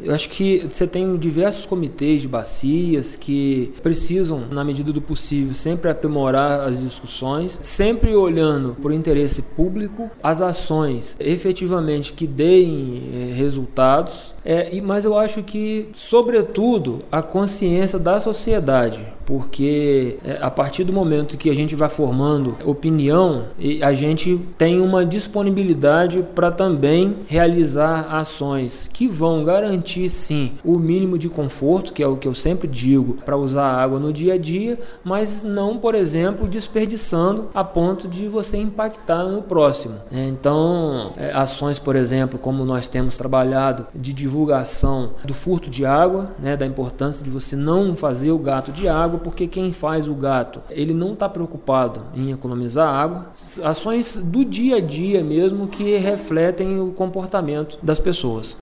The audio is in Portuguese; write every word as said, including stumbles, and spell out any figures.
Eu acho que você tem diversos comitês de bacias que precisam, na medida do possível, sempre aprimorar as discussões, sempre olhando para o interesse público, as ações efetivamente que deem é, resultados, é, mas eu acho que, sobretudo, a consciência da sociedade, porque é, a partir do momento que a gente vai formando opinião, a gente tem uma disponibilidade para também realizar ações que vão garantir, sim, o mínimo de conforto, que é o que eu sempre digo, para usar água no dia a dia, mas não, por exemplo, desperdiçando a ponto de você impactar no próximo. Então, é, ações, por exemplo, como nós temos trabalhado de divulgação do furto de água, né, da importância de você não fazer o gato de água, porque quem faz o gato, ele não está preocupado em economizar água. Ações do dia a dia mesmo que refletem o comportamento das pessoas.